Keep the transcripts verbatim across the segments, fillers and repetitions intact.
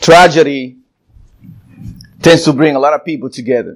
Tragedy tends to bring a lot of people together.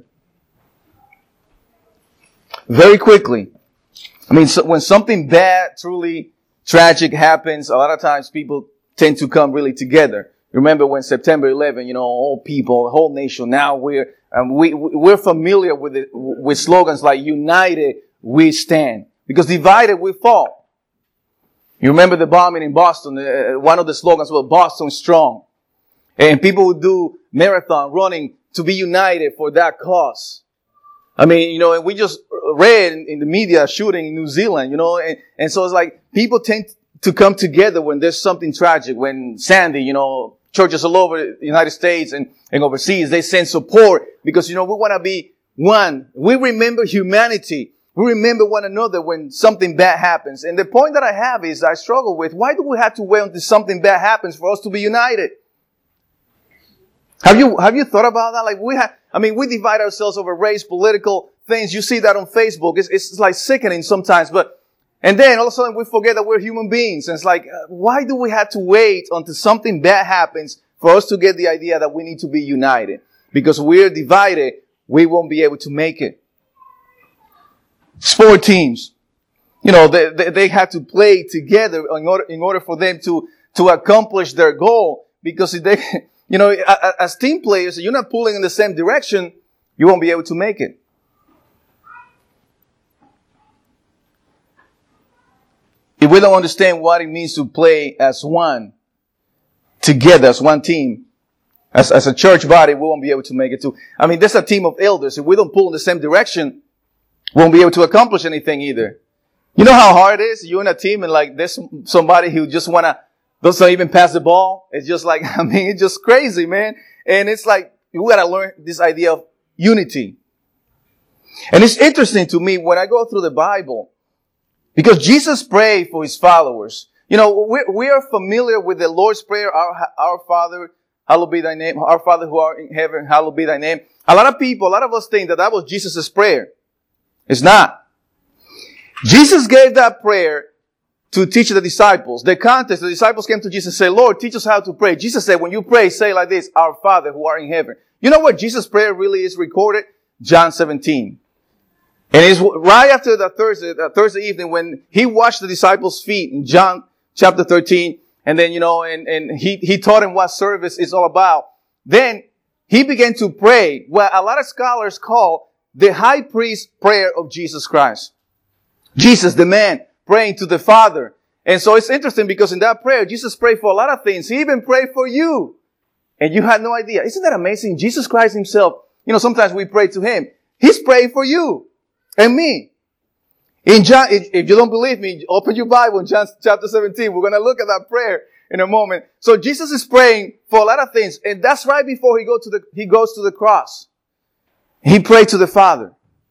Very quickly. I mean, so when something bad, truly tragic happens, a lot of times people tend to come really together. Remember when September eleventh, you know, all people, the whole nation, now we're, um, we, we're familiar with it, with slogans like united we stand. Because divided we fall. You remember the bombing in Boston, uh, one of the slogans was Boston strong. And people would do marathon running to be united for that cause. I mean, you know, and we just read in, in the media shooting in New Zealand, you know, and, and so it's like people tend to come together when there's something tragic. When Sandy, you know, churches all over the United States and, and overseas, they send support because, you know, we want to be one. We remember humanity. We remember one another when something bad happens. And the point that I have is I struggle with, why do we have to wait until something bad happens for us to be united? Have you, have you thought about that? Like we have, I mean, we divide ourselves over race, political things. You see that on Facebook. It's, it's like sickening sometimes, but, and then all of a sudden we forget that we're human beings. And it's like, uh, why do we have to wait until something bad happens for us to get the idea that we need to be united? Because we're divided, we won't be able to make it. Sport teams, you know, they, they, they have to play together in order, in order for them to, to accomplish their goal. Because if they, you know, as team players, you're not pulling in the same direction, you won't be able to make it. If we don't understand what it means to play as one, together as one team, as, as a church body, we won't be able to make it too. I mean, there's a team of elders. If we don't pull in the same direction, we won't be able to accomplish anything either. You know how hard it is? You're in a team and like there's somebody who just wanna, doesn't even pass the ball. It's just like, I mean, it's just crazy, man. And it's like, we gotta learn this idea of unity. And it's interesting to me when I go through the Bible, because Jesus prayed for his followers. You know, we, we are familiar with the Lord's Prayer, our, our Father, hallowed be thy name, our Father who art in heaven, hallowed be thy name. A lot of people, a lot of us think that that was Jesus' prayer. It's not. Jesus gave that prayer to teach the disciples. The context, the disciples came to Jesus and said, Lord, teach us how to pray. Jesus said, when you pray, say like this, our Father who art in heaven. You know what Jesus' prayer really is recorded? John seventeen. And it's right after the Thursday, the Thursday evening when he washed the disciples' feet in John chapter thirteen. And then, you know, and, and he, he taught them what service is all about. Then he began to pray what a lot of scholars call the high priest prayer of Jesus Christ. Jesus, the man, praying to the Father. And so it's interesting because in that prayer, Jesus prayed for a lot of things. He even prayed for you. And you had no idea. Isn't that amazing? Jesus Christ himself, you know, sometimes we pray to him. He's praying for you and me. In John, if you don't believe me, open your Bible in John chapter seventeen. We're going to look at that prayer in a moment. So Jesus is praying for a lot of things. And that's right before he go to the, he goes to the cross. He prayed to the Father.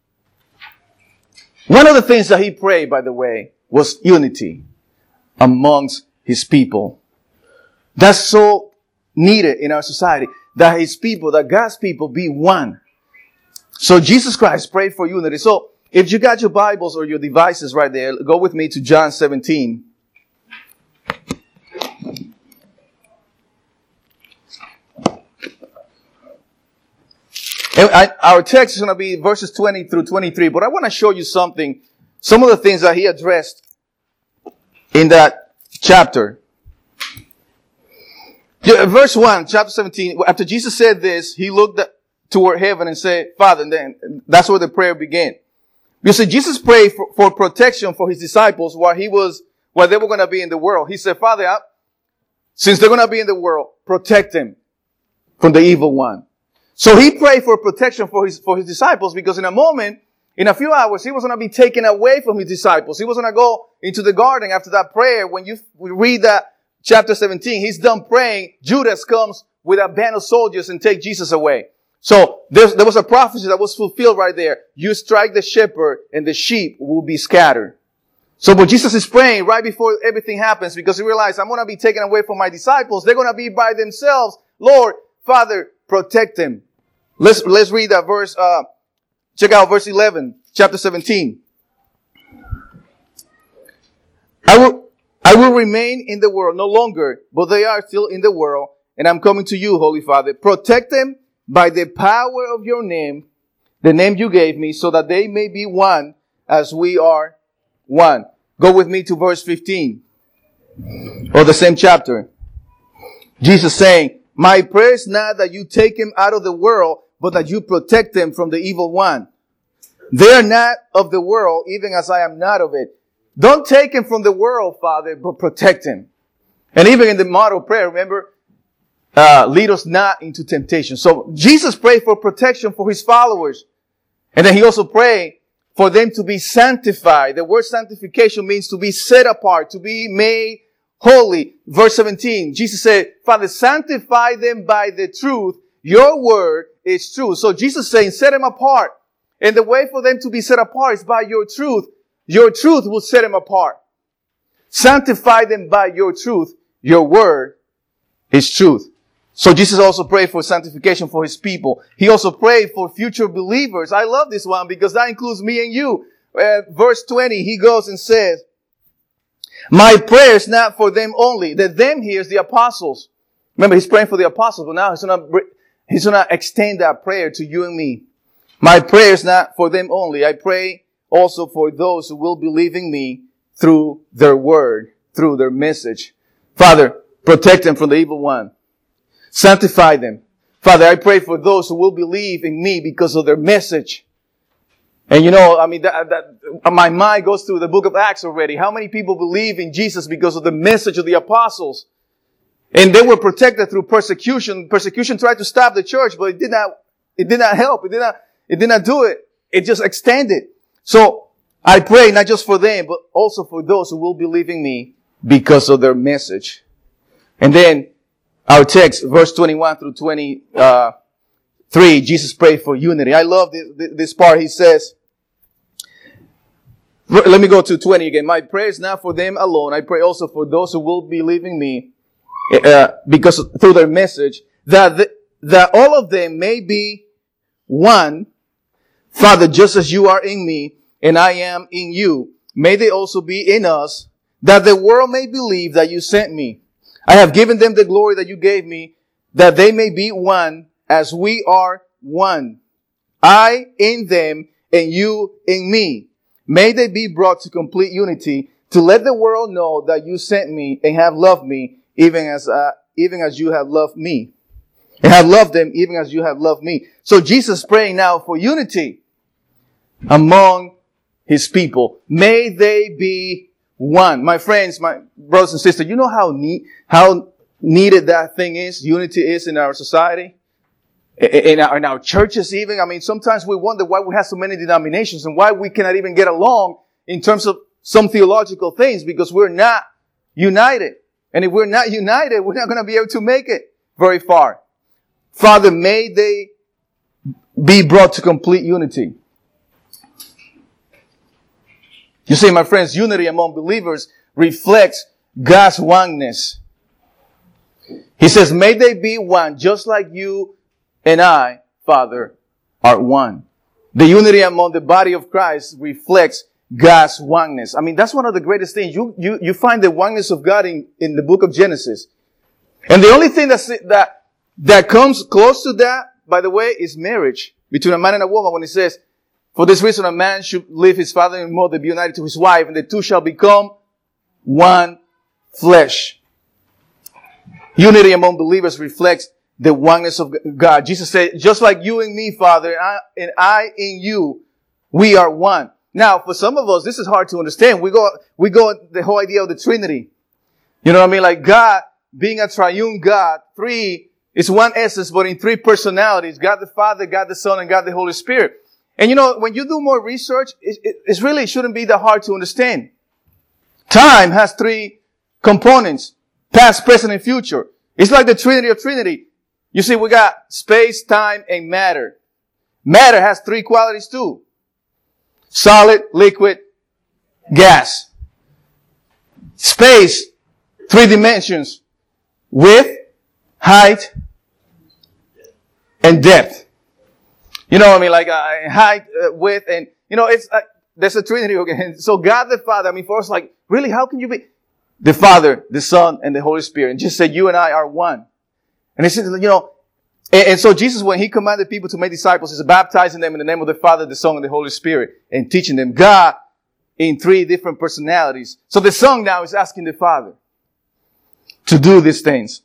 One of the things that he prayed, by the way, was unity amongst his people. That's so needed in our society, that his people, that God's people be one. So Jesus Christ prayed for unity. So if you got your Bibles or your devices right there, go with me to John seventeen. And I, our text is going to be verses twenty through twenty-three, but I want to show you something, some of the things that he addressed in that chapter. Verse one, chapter seventeen, after Jesus said this, he looked toward heaven and said, Father, and then that's where the prayer began. You see, Jesus prayed for, for protection for his disciples while he was, while they were going to be in the world. He said, Father, I, since they're going to be in the world, protect them from the evil one. So he prayed for protection for his, for his disciples because in a moment, in a few hours, he was going to be taken away from his disciples. He was going to go into the garden after that prayer. When you read that chapter seventeen, he's done praying. Judas comes with a band of soldiers and take Jesus away. So there was a prophecy that was fulfilled right there. You strike the shepherd and the sheep will be scattered. So but Jesus is praying right before everything happens because he realized I'm going to be taken away from my disciples. They're going to be by themselves. Lord, Father, protect them. Let's, let's read that verse, uh, check out verse eleven, chapter seventeen. I will, I will remain in the world no longer, but they are still in the world, and I'm coming to you, Holy Father. Protect them by the power of your name, the name you gave me, so that they may be one as we are one. Go with me to verse fifteen, or the same chapter. Jesus saying, my prayer is not that you take them out of the world, but that you protect them from the evil one. They are not of the world, even as I am not of it. Don't take them from the world, Father, but protect them. And even in the model prayer, remember, uh, lead us not into temptation. So Jesus prayed for protection for his followers. And then he also prayed for them to be sanctified. The word sanctification means to be set apart, to be made holy. Verse seventeen, Jesus said, Father, sanctify them by the truth. Your word is true. So Jesus is saying, set them apart. And the way for them to be set apart is by your truth. Your truth will set them apart. Sanctify them by your truth. Your word is truth. So Jesus also prayed for sanctification for his people. He also prayed for future believers. I love this one because that includes me and you. Uh, verse twenty, he goes and says, my prayer is not for them only. The them here is the apostles. Remember, he's praying for the apostles, but now he's going to, he's going to extend that prayer to you and me. My prayer is not for them only. I pray also for those who will believe in me through their word, through their message. Father, protect them from the evil one. Sanctify them. Father, I pray for those who will believe in me because of their message. And you know, I mean, that, that, my mind goes through the book of Acts already. How many people believe in Jesus because of the message of the apostles? And they were protected through persecution. Persecution tried to stop the church, but it did not, it did not help. It did not, it did not do it. It just extended. So I pray not just for them, but also for those who will believe in me because of their message. And then our text, verse twenty-one through twenty-three, Jesus prayed for unity. I love this, this part. He says, let me go to twenty again. My prayer is not for them alone. I pray also for those who will believe in me, uh, because through their message, that the, that all of them may be one. Father, just as you are in me and I am in you, may they also be in us, that the world may believe that you sent me. I have given them the glory that you gave me, that they may be one as we are one. I in them and you in me. May they be brought to complete unity, to let the world know that you sent me and have loved me, even as uh, even as you have loved me, and have loved them even as you have loved me. So Jesus is praying now for unity among his people. May they be one. My friends, my brothers and sisters, you know how neat, how needed that thing is, unity is in our society, in our, in our churches even. I mean, sometimes we wonder why we have so many denominations and why we cannot even get along in terms of some theological things, because we're not united. And if we're not united, we're not going to be able to make it very far. Father, may they be brought to complete unity. You see, my friends, unity among believers reflects God's oneness. He says, may they be one, just like you and I, Father, are one. The unity among the body of Christ reflects God's oneness. I mean, that's one of the greatest things. You, you, you find the oneness of God in, in the book of Genesis. And the only thing that's, that, that comes close to that, by the way, is marriage between a man and a woman. When it says, for this reason, a man should leave his father and mother, be united to his wife, and the two shall become one flesh. Unity among believers reflects the oneness of God. Jesus said, just like you and me, Father, and I, and I in you, we are one. Now, for some of us, this is hard to understand. We go, we go the whole idea of the Trinity. You know what I mean? Like God being a triune God, three is one essence, but in three personalities, God the Father, God the Son, and God the Holy Spirit. And you know, when you do more research, it, it, it really shouldn't be that hard to understand. Time has three components: past, present, and future. It's like the Trinity of Trinity. You see, we got space, time, and matter. Matter has three qualities too: solid, liquid, gas. Space, three dimensions: width, height, and depth. You know what I mean? Like uh, height, uh, width, and you know, it's uh, there's a Trinity again. So God the Father. I mean, for us, like, really, how can you be the Father, the Son, and the Holy Spirit? And just say you and I are one. And he said, you know, and, and so Jesus, when he commanded people to make disciples, he's baptizing them in the name of the Father, the Son, and the Holy Spirit, and teaching them God in three different personalities. So the Son now is asking the Father to do these things.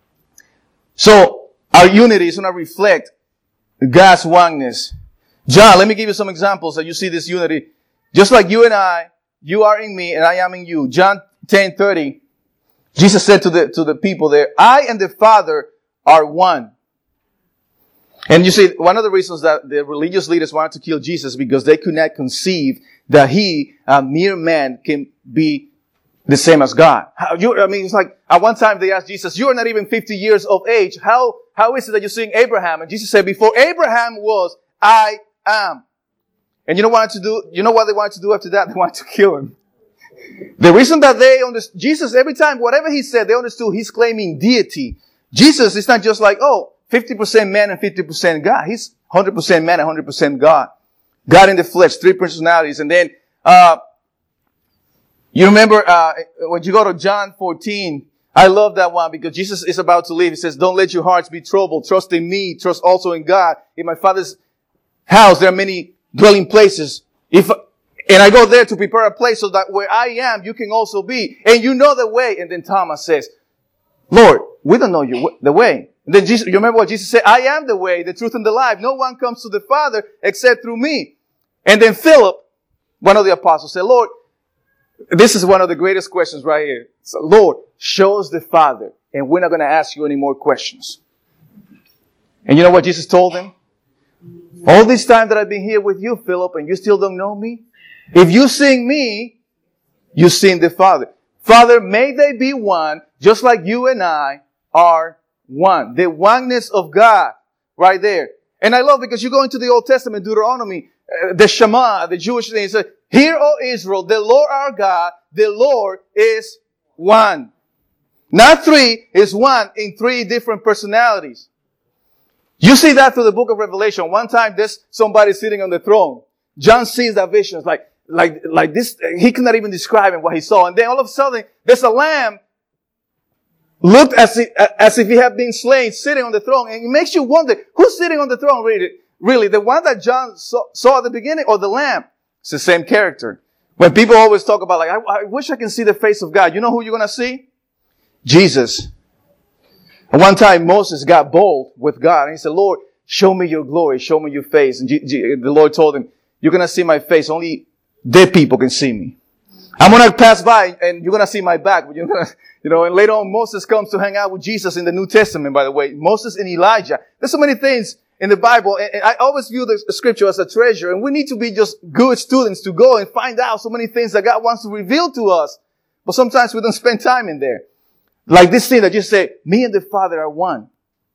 So our unity is going to reflect God's oneness. John, let me give you some examples that you see this unity. Just like you and I, you are in me and I am in you. John ten thirty, Jesus said to the, to the people there, I and the Father are one. And you see, one of the reasons that the religious leaders wanted to kill Jesus because they could not conceive that he, a mere man, can be the same as God. How, you, I mean, it's like, at one time they asked Jesus, you are not even fifty years of age. How, how is it that you're seeing Abraham? And Jesus said, before Abraham was, I am. And you know what wanted to do? You know what they wanted to do after that? They wanted to kill him. The reason that they understood, Jesus, every time, whatever he said, they understood he's claiming deity. Jesus is not just like, oh, fifty percent man and fifty percent God. He's one hundred percent man and one hundred percent God. God in the flesh, three personalities. And then, uh, you remember, uh, when you go to John fourteen, I love that one because Jesus is about to leave. He says, don't let your hearts be troubled. Trust in me. Trust also in God. In my Father's house, there are many dwelling places. If, and I go there to prepare a place so that where I am, you can also be. And you know the way. And then Thomas says, Lord, we don't know you, the way. And then Jesus, you remember what Jesus said? I am the way, the truth, and the life. No one comes to the Father except through me. And then Philip, one of the apostles, said, Lord, this is one of the greatest questions right here. So, Lord, show us the Father, and we're not going to ask you any more questions. And you know what Jesus told him? All this time that I've been here with you, Philip, and you still don't know me? If you sing me, you sing the Father. Father, may they be one, just like you and I are one. The oneness of God, right there. And I love because you go into the Old Testament, Deuteronomy, uh, the Shema, the Jewish thing, it says, hear, O Israel, the Lord our God, the Lord is one. Not three, is one in three different personalities. You see that through the book of Revelation. One time there's somebody sitting on the throne. John sees that vision. It's like, like, like this, he cannot even describe what he saw. And then all of a sudden, there's a lamb looked as if, as if he had been slain, sitting on the throne. And it makes you wonder, who's sitting on the throne really? Really, the one that John saw, saw at the beginning or the lamb? It's the same character. When people always talk about like, I, I wish I can see the face of God. You know who you're going to see? Jesus. And one time Moses got bold with God and he said, Lord, show me your glory. Show me your face. And G- G- the Lord told him, you're going to see my face. Only dead people can see me. I'm going to pass by and you're going to see my back. But you're gonna, you know, and later on Moses comes to hang out with Jesus in the New Testament, by the way. Moses and Elijah. There's so many things in the Bible. And I always view the scripture as a treasure. And we need to be just good students to go and find out so many things that God wants to reveal to us. But sometimes we don't spend time in there. Like this thing that just say, me and the Father are one.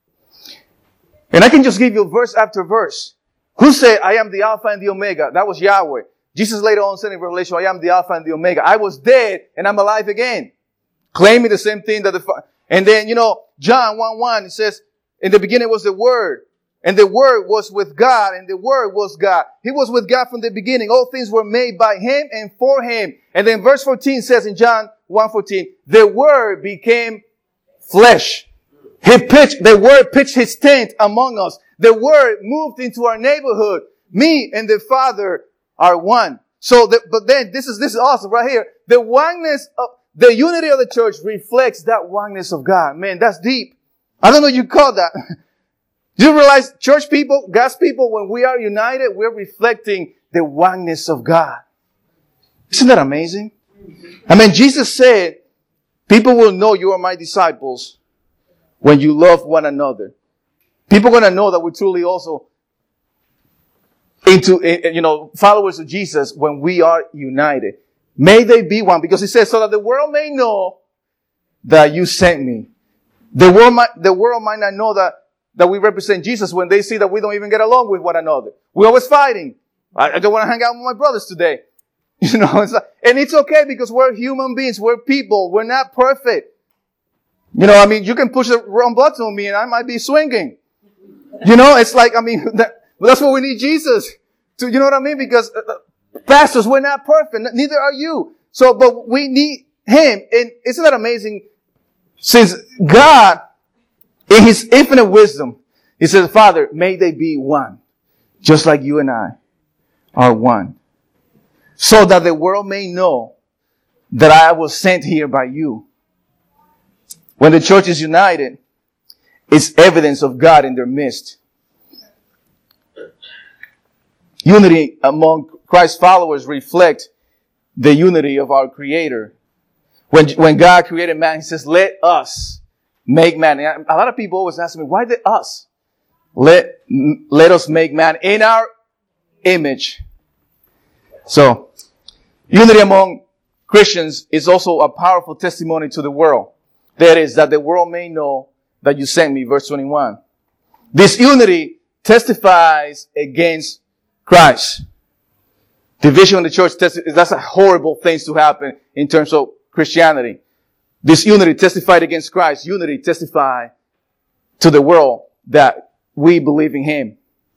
And I can just give you verse after verse. Who said, I am the Alpha and the Omega? That was Yahweh. Jesus later on said in Revelation, I am the Alpha and the Omega. I was dead and I'm alive again. Claiming the same thing that the Father. And then, you know, John one one, it says, in the beginning was the Word. And the Word was with God, and the Word was God. He was with God from the beginning. All things were made by Him and for Him. And then verse fourteen says in John one fourteen, the Word became flesh. He pitched, the Word pitched His tent among us. The Word moved into our neighborhood. Me and the Father are one. So, the, but then this is, this is awesome right here. The oneness of, the unity of the church reflects that oneness of God. Man, that's deep. I don't know if you caught that. Do you realize, church people, God's people, when we are united, we're reflecting the oneness of God. Isn't that amazing? I mean, Jesus said, people will know you are my disciples when you love one another. People are going to know that we're truly also into, you know, followers of Jesus when we are united. May they be one, because He says, so that the world may know that you sent me. The world might, the world might not know that that we represent Jesus when they see that we don't even get along with one another. We're always fighting. I, I don't want to hang out with my brothers today. You know, it's like, and it's okay because we're human beings. We're people. We're not perfect. You know, I mean, you can push the wrong button on me and I might be swinging. You know, it's like, I mean, that, well, that's what we need Jesus to, you know what I mean? Because uh, pastors, we're not perfect. Neither are you. So, but we need Him. And isn't that amazing? Since God in his infinite wisdom, he says, Father, may they be one, just like you and I are one, so that the world may know that I was sent here by you. When the church is united, it's evidence of God in their midst. Unity among Christ's followers reflect the unity of our Creator. When, when God created man, he says, let us make man. And a lot of people always ask me, why the us? Let, let us make man in our image. So, unity among Christians is also a powerful testimony to the world. That is, that the world may know that you sent me, verse twenty-one. This unity testifies against Christ. Division in the church, that's a horrible thing to happen in terms of Christianity. This unity testified against Christ. Unity testify to the world that we believe in Him.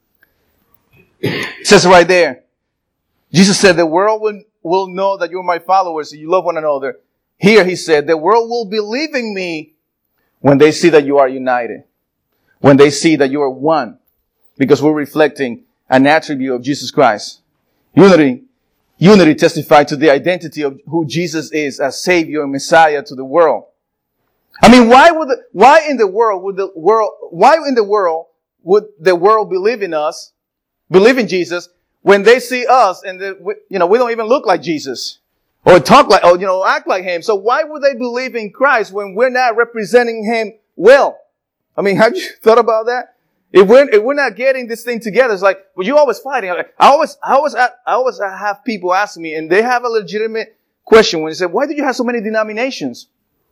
It says right there, Jesus said, the world will, will know that you're my followers and you love one another. Here he said, the world will believe in me when they see that you are united. When they see that you are one. Because we're reflecting an attribute of Jesus Christ. Unity, unity testified to the identity of who Jesus is as Savior and Messiah to the world. I mean, why would the, why in the world would the world, why in the world would the world believe in us, believe in Jesus, when they see us and the, you know, we don't even look like Jesus or talk like, or, you know, act like Him. So why would they believe in Christ when we're not representing Him well? I mean, have you thought about that? If we're, if we're not getting this thing together, it's like, well, you're always fighting. I always, I always, I always have people ask me, and they have a legitimate question when they say, why do you have so many denominations?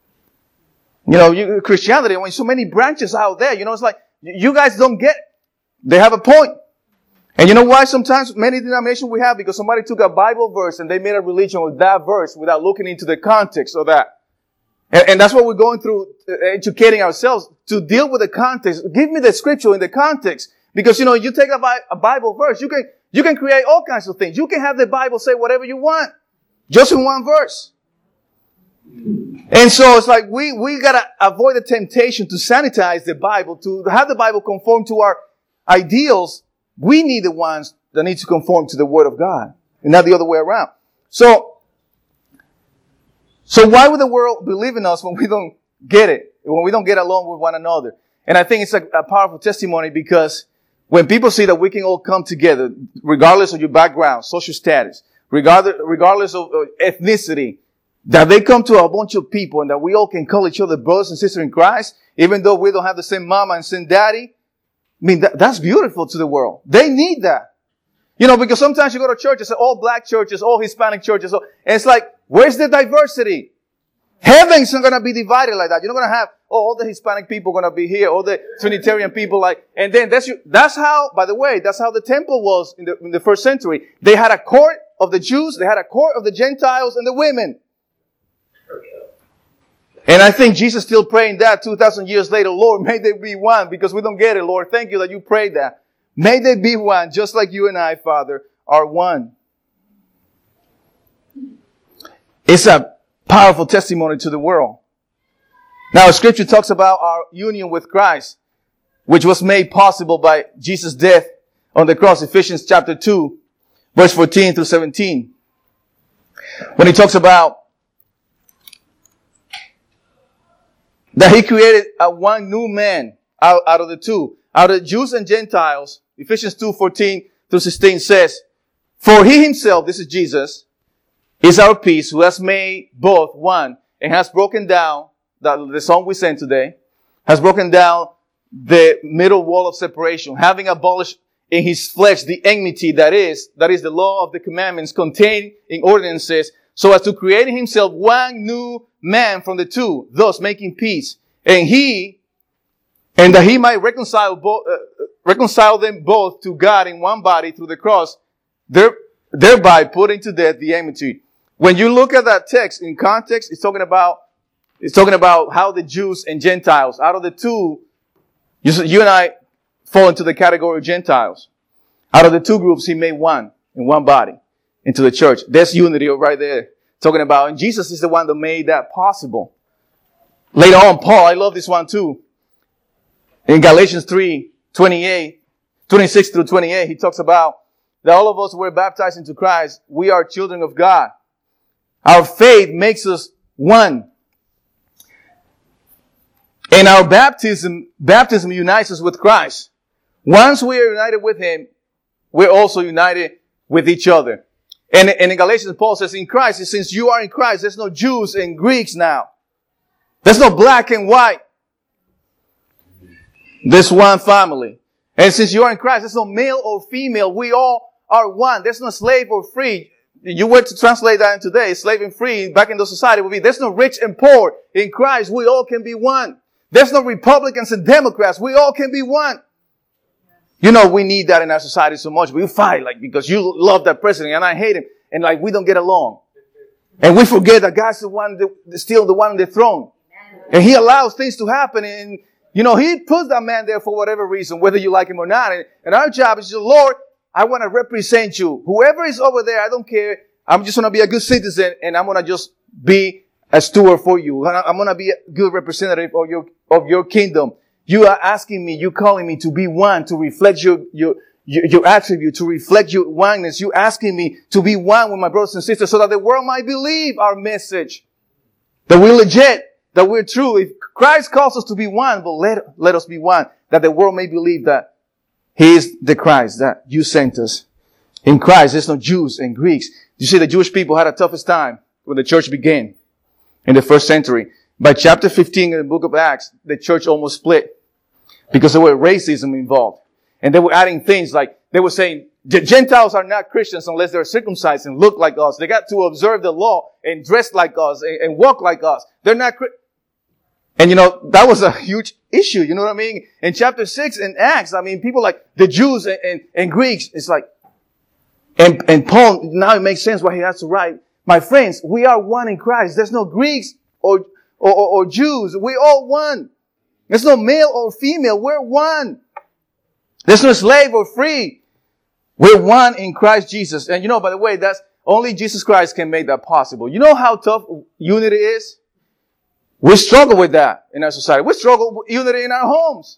You know, you, Christianity, when so many branches out there, you know, it's like, you guys don't get, they have a point. And you know why sometimes many denominations we have? Because somebody took a Bible verse and they made a religion with that verse without looking into the context of that. And, and that's what we're going through, uh, educating ourselves to deal with the context. Give me the scripture in the context. Because, you know, you take a, Bi- a Bible verse, you can, you can create all kinds of things. You can have the Bible say whatever you want. Just in one verse. And so it's like we, we gotta avoid the temptation to sanitize the Bible, to have the Bible conform to our ideals. We need the ones that need to conform to the Word of God, and not the other way around. So, so why would the world believe in us when we don't get it, when we don't get along with one another? And I think it's a, a powerful testimony because when people see that we can all come together, regardless of your background, social status, regardless, regardless of uh, ethnicity, that they come to a bunch of people and that we all can call each other brothers and sisters in Christ, even though we don't have the same mama and same daddy. I mean, that, that's beautiful to the world. They need that. You know, because sometimes you go to churches, all black churches, all Hispanic churches, and it's like, where's the diversity? Heaven's not going to be divided like that. You're not going to have, oh, all the Hispanic people going to be here, all the Trinitarian people like, and then that's, that's how, by the way, that's how the temple was in the, in the first century. They had a court of the Jews, they had a court of the Gentiles and the women. And I think Jesus still praying that two thousand years later, Lord, may they be one, because we don't get it, Lord. Thank you that you prayed that. May they be one, just like you and I, Father, are one. It's a powerful testimony to the world. Now, Scripture talks about our union with Christ, which was made possible by Jesus' death on the cross, Ephesians chapter two, verse fourteen through seventeen. When he talks about that He created a one new man out, out of the two, out of the Jews and Gentiles. Ephesians two, fourteen through sixteen says, for He Himself, this is Jesus, is our peace, who has made both one and has broken down, the, the song we sang today, has broken down the middle wall of separation, having abolished in His flesh the enmity that is, that is the law of the commandments contained in ordinances, so as to create in Himself one new man from the two, thus making peace. And He, and that He might reconcile both, uh, reconcile them both to God in one body through the cross, there, thereby putting to death the enmity. When you look at that text in context, it's talking about, it's talking about how the Jews and Gentiles, out of the two, you, you and I fall into the category of Gentiles. Out of the two groups, He made one in one body into the church. There's unity right there. Talking about, and Jesus is the one that made that possible. Later on, Paul, I love this one too. In Galatians three, twenty-eight, twenty-six through twenty-eight, he talks about that all of us were baptized into Christ. We are children of God. Our faith makes us one. And our baptism, baptism unites us with Christ. Once we are united with Him, we're also united with each other. And, and in Galatians, Paul says, in Christ, since you are in Christ, there's no Jews and Greeks now. There's no black and white. There's one family. And since you are in Christ, there's no male or female. We all are one. There's no slave or free. You were to translate that in today, slave and free, back in the society would be, there's no rich and poor. In Christ, we all can be one. There's no Republicans and Democrats. We all can be one. You know, we need that in our society so much. We fight, like, because you love that president and I hate him. And like, we don't get along. And we forget that God's the one, that, still the one on the throne. And He allows things to happen. And, you know, He puts that man there for whatever reason, whether you like him or not. And, and our job is, Lord, I want to represent you. Whoever is over there, I don't care. I'm just going to be a good citizen and I'm going to just be a steward for you. I'm going to be a good representative of your, of your kingdom. You are asking me, you're calling me to be one, to reflect your, your, your, your attribute, to reflect your oneness. You're asking me to be one with my brothers and sisters so that the world might believe our message. That we're legit, that we're true. If Christ calls us to be one, but let, let us be one, that the world may believe that He is the Christ, that you sent us. In Christ, there's no Jews and Greeks. You see, the Jewish people had the toughest time when the church began in the first century. By chapter fifteen in the book of Acts, the church almost split because there were racism involved. And they were adding things like, they were saying, the Gentiles are not Christians unless they're circumcised and look like us. They got to observe the law and dress like us and, and walk like us. They're not Christians. And you know, that was a huge issue. You know what I mean? In chapter six in Acts, I mean, people like the Jews and, and, and Greeks, it's like, and, and Paul, now it makes sense why he has to write, my friends, we are one in Christ. There's no Greeks or, or, or, or Jews. We're all one. There's no male or female. We're one. There's no slave or free. We're one in Christ Jesus. And you know, by the way, that's only Jesus Christ can make that possible. You know how tough unity is? We struggle with that in our society. We struggle with unity in our homes.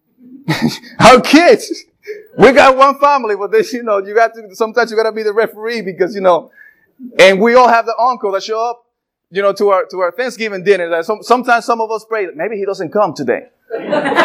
Our kids. We got one family, but this, you know, you got to, sometimes you got to be the referee because, you know, and we all have the uncle that show up, you know, to our, to our Thanksgiving dinner. That some, sometimes some of us pray, maybe he doesn't come today. You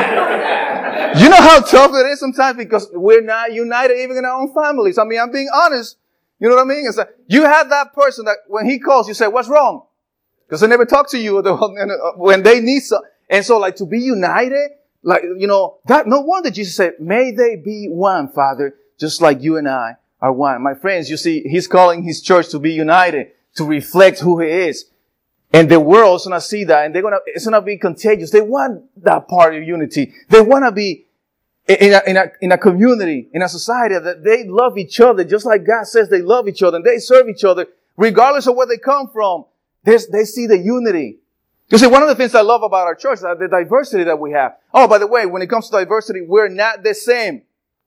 know how tough it is sometimes because we're not united even in our own families. I mean, I'm being honest. You know what I mean? It's like, you have that person that when he calls, you say, what's wrong? Because they never talk to you when they need some. And so like to be united, like, you know, that, no wonder Jesus said, may they be one, Father, just like you and I are one. My friends, you see, He's calling His church to be united, to reflect who He is. And the world's gonna see that and they're gonna, it's gonna be contagious. They want that part of unity. They wanna be in a, in a, in a community, in a society that they love each other, just like God says they love each other and they serve each other, regardless of where they come from. There's, they see the unity. You see, one of the things I love about our church is the diversity that we have. Oh, by the way, when it comes to diversity, we're not the same.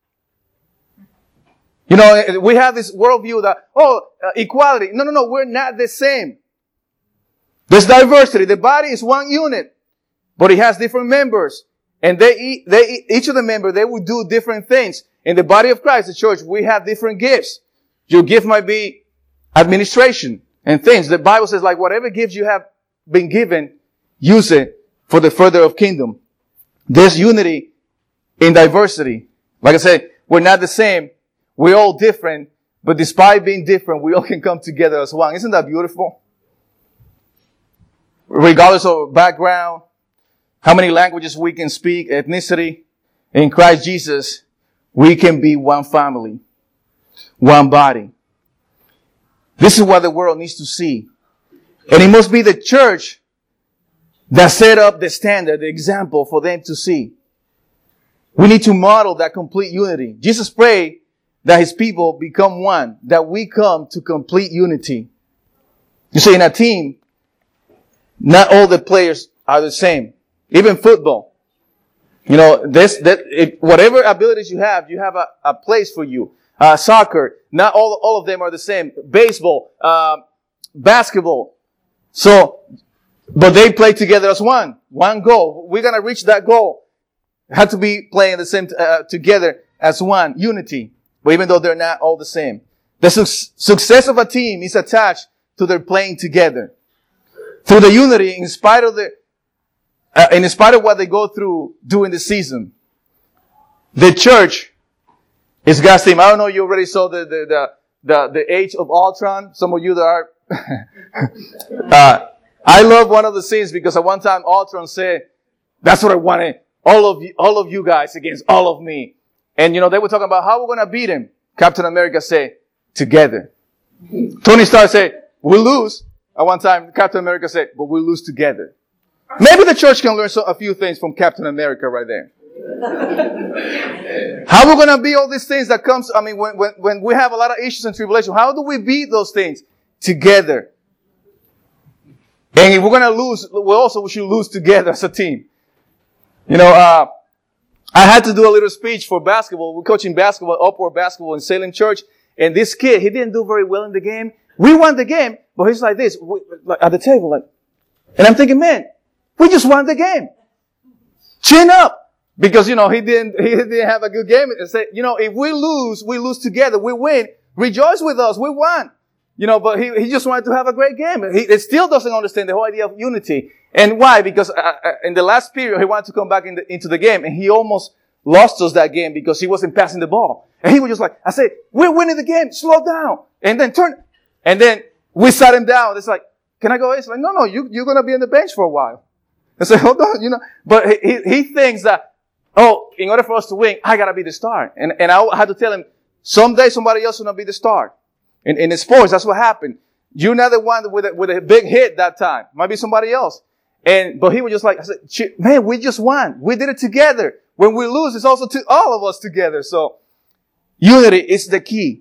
You know, we have this worldview that, oh, uh, equality. No, no, no, we're not the same. There's diversity. The body is one unit, but it has different members. And they, they, each of the members, they will do different things. In the body of Christ, the church, we have different gifts. Your gift might be administration and things. The Bible says, like, whatever gifts you have been given, use it for the further of kingdom. There's unity in diversity. Like I said, we're not the same. We're all different. But despite being different, we all can come together as one. Isn't that beautiful? Regardless of background, how many languages we can speak, ethnicity, in Christ Jesus, we can be one family, one body. This is what the world needs to see. And it must be the church that set up the standard, the example for them to see. We need to model that complete unity. Jesus prayed that His people become one, that we come to complete unity. You see, in a team, not all the players are the same. Even football. You know, this, that, if, whatever abilities you have, you have a, a place for you. Uh, soccer, not all, all of them are the same. Baseball, uh, basketball. So, but they play together as one. One goal. We're gonna reach that goal. have to be playing the same, uh, together as one, unity. But even though they're not all the same. The su- success of a team is attached to their playing together. Through the unity, in spite of the, uh, in spite of what they go through during the season. The church is God's team. I don't know, you already saw the, the, the, the, the Age of Ultron. Some of you that are, uh, I love one of the scenes because at one time Ultron said, that's what I wanted. All of you, all of you guys against all of me. And you know, they were talking about how we're going to beat him. Captain America said, together. Tony Stark said, we'll lose. At one time, Captain America said, but we'll lose together. Maybe the church can learn so, a few things from Captain America right there. How we're going to beat all these things that comes, I mean, when, when, when we have a lot of issues and tribulation, how do we beat those things? Together. And if we're going to lose, we also we should lose together as a team. You know, uh, I had to do a little speech for basketball. We're coaching basketball, upward basketball in Salem Church. And this kid, he didn't do very well in the game. We won the game, but he's like this, we, like at the table, like, and I'm thinking, man, we just won the game. Chin up. Because, you know, he didn't, he didn't have a good game. And say, you know, if we lose, we lose together. We win. Rejoice with us. We won. You know, but he, he just wanted to have a great game. He, he still doesn't understand the whole idea of unity. And why? Because uh, in the last period, he wanted to come back in the, into the game, and he almost lost us that game because he wasn't passing the ball. And he was just like, I said, we're winning the game. Slow down. And then turn. And then we sat him down. It's like, can I go? It's like, no, no, you, you're going to be on the bench for a while. I said, hold on, you know. But he, he thinks that, oh, in order for us to win, I got to be the star. And, and I had to tell him, someday somebody else is going to be the star. In, in the sports, that's what happened. You're not the one with a, with a big hit that time. Might be somebody else. And, but he was just like, I said, man, we just won. We did it together. When we lose, it's also to all of us together. So, unity is the key.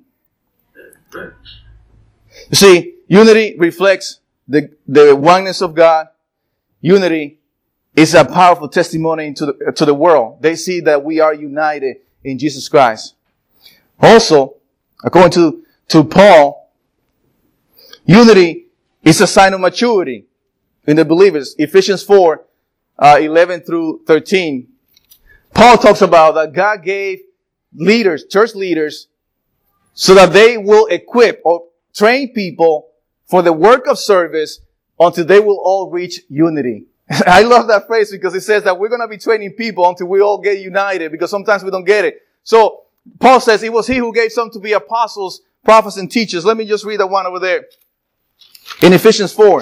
You see, unity reflects the, the oneness of God. Unity is a powerful testimony to the, to the world. They see that we are united in Jesus Christ. Also, according to, to Paul, unity is a sign of maturity in the believers. Ephesians four, uh, eleven through thirteen. Paul talks about that God gave leaders, church leaders, so that they will equip or train people for the work of service until they will all reach unity. I love that phrase because it says that we're going to be training people until we all get united, because sometimes we don't get it. So Paul says it was he who gave some to be apostles, prophets, and teachers. Let me just read that one over there in Ephesians four.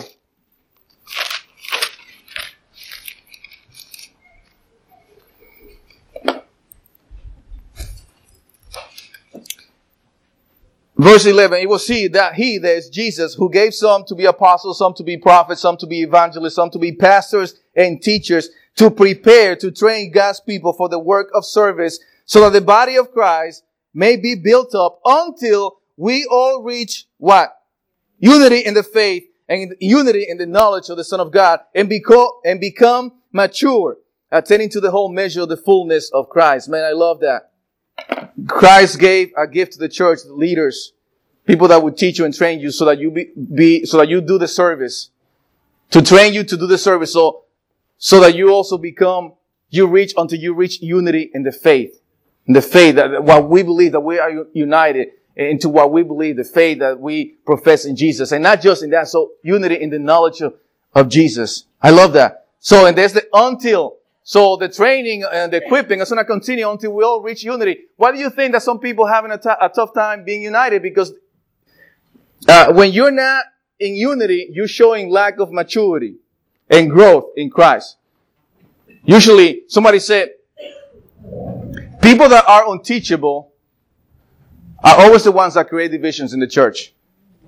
Verse eleven, it was he, that he, that is Jesus, who gave some to be apostles, some to be prophets, some to be evangelists, some to be pastors and teachers, to prepare, to train God's people for the work of service, so that the body of Christ may be built up until we all reach what? Unity in the faith and unity in the knowledge of the Son of God, and become, and become mature, attaining to the whole measure of the fullness of Christ. Man, I love that. Christ gave a gift to the church, the leaders, people that would teach you and train you so that you be, be, so that you do the service, to train you to do the service, so, so that you also become, you reach until you reach unity in the faith, in the faith that what we believe, that we are united into what we believe, the faith that we profess in Jesus, and not just in that, so unity in the knowledge of, of Jesus. I love that. So, and there's the until. So the training and the equipping is going to continue until we all reach unity. Why do you think that some people having a, t- a tough time being united? Because uh, when you're not in unity, you're showing lack of maturity and growth in Christ. Usually, somebody said, people that are unteachable are always the ones that create divisions in the church.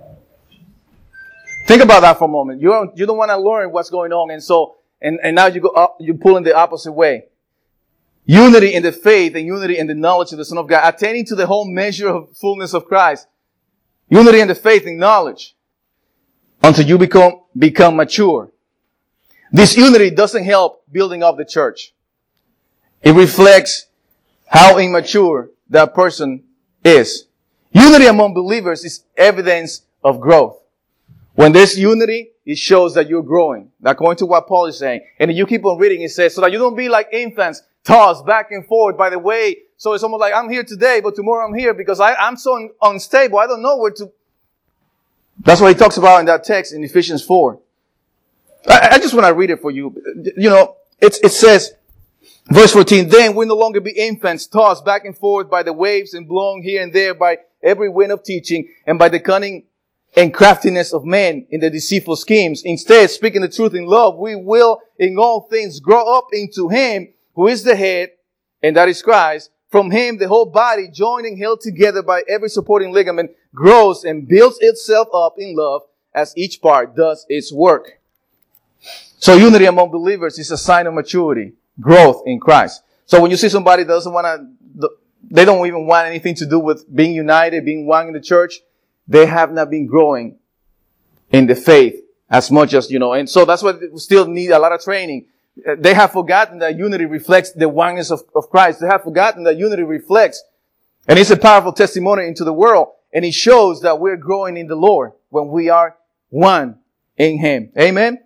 Think about that for a moment. You don't, you don't want to learn what's going on, and so And, and now you go up, you pull in the opposite way. Unity in the faith and unity in the knowledge of the Son of God, attaining to the whole measure of fullness of Christ. Unity in the faith and knowledge until you become, become mature. This unity doesn't help building up the church. It reflects how immature that person is. Unity among believers is evidence of growth. When there's unity, it shows that you're growing. According to what Paul is saying. And if you keep on reading, it says, so that you don't be like infants, tossed back and forth by the way. So it's almost like I'm here today, but tomorrow I'm here because I, I'm so un- unstable. I don't know where to. That's what he talks about in that text in Ephesians four. I, I just want to read it for you. You know, it's, it says, verse fourteen, then we no longer be infants, tossed back and forth by the waves and blown here and there by every wind of teaching and by the cunning and craftiness of men in their deceitful schemes. Instead, speaking the truth in love, we will in all things grow up into Him who is the head, and that is Christ. From Him, the whole body, joined and held together by every supporting ligament, grows and builds itself up in love as each part does its work. So unity among believers is a sign of maturity, growth in Christ. So when you see somebody that doesn't want to, they don't even want anything to do with being united, being one in the church, they have not been growing in the faith as much as, you know, and so that's why they still need a lot of training. They have forgotten that unity reflects the oneness of, of Christ. They have forgotten that unity reflects, and it's a powerful testimony into the world, and it shows that we're growing in the Lord when we are one in Him. Amen?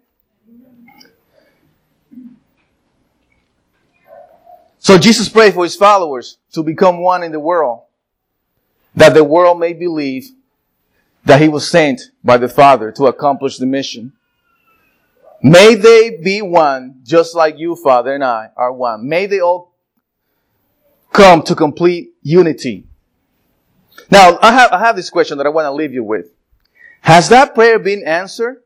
So Jesus prayed for His followers to become one in the world, that the world may believe that He was sent by the Father to accomplish the mission. May they be one, just like you, Father, and I are one. May they all come to complete unity. Now, I have, I have this question that I want to leave you with. Has that prayer been answered?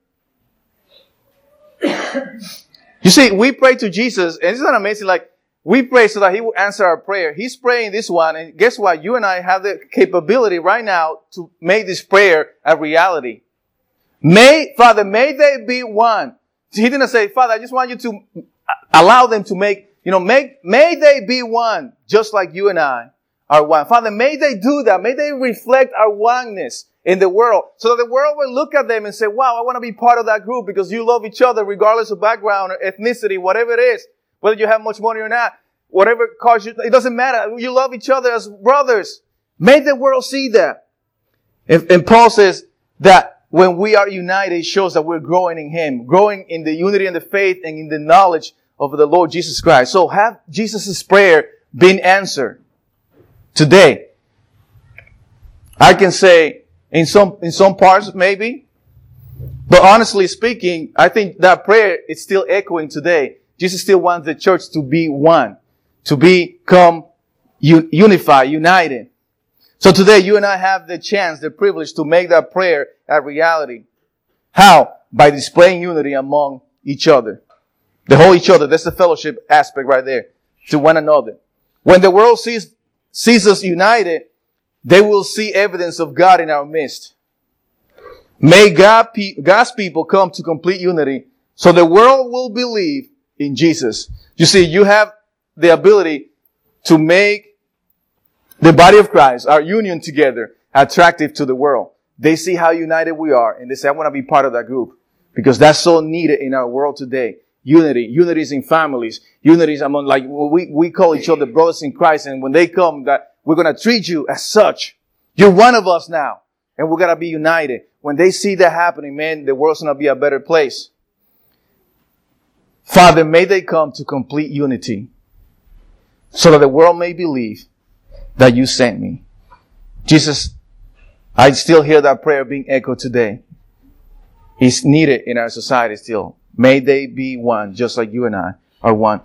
You see, we pray to Jesus, and isn't that amazing? Like, we pray so that He will answer our prayer. He's praying this one, and guess what? You and I have the capability right now to make this prayer a reality. May, Father, may they be one. He didn't say, Father, I just want you to allow them to make, you know, make, may they be one, just like you and I are one. Father, may they do that. May they reflect our oneness in the world, so that the world will look at them and say, wow, I want to be part of that group because you love each other regardless of background or ethnicity, whatever it is. Whether you have much money or not, whatever cause you, it doesn't matter. You love each other as brothers. May the world see that. And, and Paul says that when we are united, it shows that we're growing in Him, growing in the unity and the faith and in the knowledge of the Lord Jesus Christ. So have Jesus' prayer been answered today? I can say in some, in some parts maybe, but honestly speaking, I think that prayer is still echoing today. Jesus still wants the church to be one, to become un- unified, united. So today you and I have the chance, the privilege to make that prayer a reality. How? By displaying unity among each other. The whole each other, that's the fellowship aspect right there, to one another. When the world sees, sees us united, they will see evidence of God in our midst. May God, God's people come to complete unity so the world will believe in Jesus. You see, you have the ability to make the body of Christ, our union together, attractive to the world. They see how united we are, and they say, I want to be part of that group. Because that's so needed in our world today. Unity. Unity is in families. Unity is among, like, we, we call each other brothers in Christ, and when they come, that we're going to treat you as such. You're one of us now, and we're going to be united. When they see that happening, man, the world's going to be a better place. Father, may they come to complete unity so that the world may believe that you sent me. Jesus, I still hear that prayer being echoed today. It's needed in our society still. May they be one, just like you and I are one.